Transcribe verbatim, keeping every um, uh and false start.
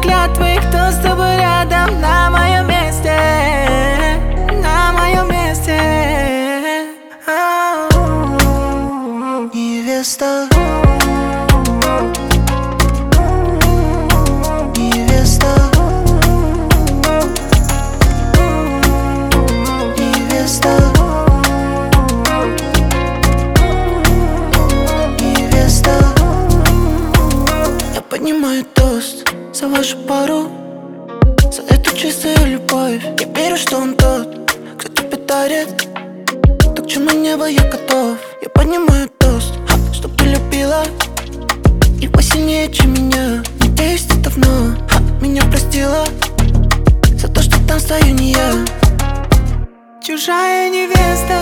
клятвы, кто с тобой рядом на моем месте, на моем месте. Невеста, невеста, невеста, невеста. Я поднимаю тост за вашу пару, за эту чистую любовь. Я верю, что он тот, кто тебе дарит то, к чему небо я готов. Я поднимаю тост, ха, чтоб ты любила и посильнее, чем меня. Надеюсь, ты давно ха, меня простила за то, что там стою не я. Чужая невеста,